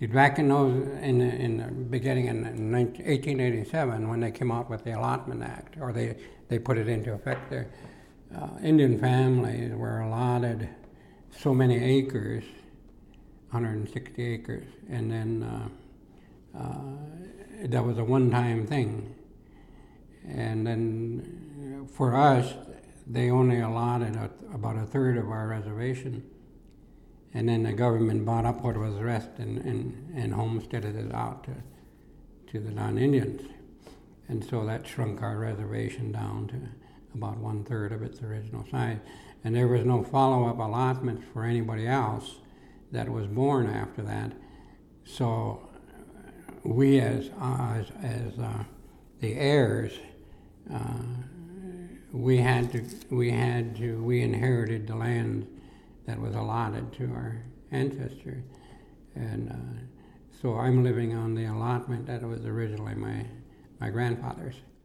See, back in the beginning in 1887, when they came out with the Allotment Act, or they put it into effect, the Indian families were allotted so many acres, 160 acres, and then that was a one-time thing. And then for us, they only allotted about a third of our reservation. And then the government bought up what was rest and homesteaded it out to the non-Indians. And so that shrunk our reservation down to about one-third of its original size. And there was no follow-up allotments for anybody else that was born after that. So we as the heirs, we inherited the land that was allotted to our ancestors. And so I'm living on the allotment that was originally my grandfather's.